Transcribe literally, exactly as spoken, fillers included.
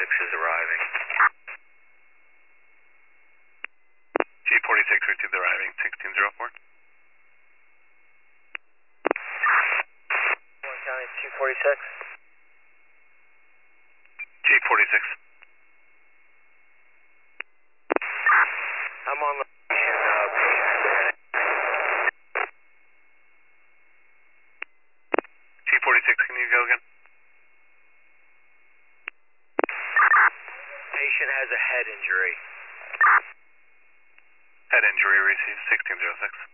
forty-six is arriving. G forty-six received arriving, sixteen oh four. One County two forty-six. G forty-six. I'm on location. Uh, G forty-six, can you go again? Patient has a head injury. Head injury received, sixteen oh six.